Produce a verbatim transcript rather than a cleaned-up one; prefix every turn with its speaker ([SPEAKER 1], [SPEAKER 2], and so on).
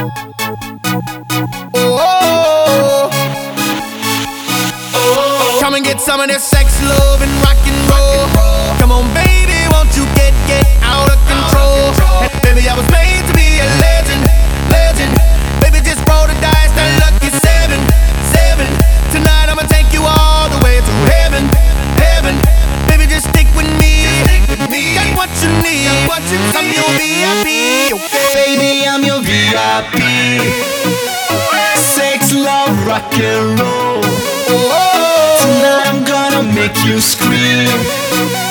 [SPEAKER 1] Oh, come and get some of this sex, love, and rock and roll. Come on, baby, won't you get, get out of control? Baby, I was made to be a legend, legend. Baby, just roll the dice, that lucky seven, seven. Tonight I'ma take you all the way to heaven, heaven. Baby, just stick with me, with me. Got what you need, got what you need. I'm your V I P, okay?
[SPEAKER 2] Baby, I'm your V I P. Sex, love, rock and roll. Tonight I'm gonna make you scream.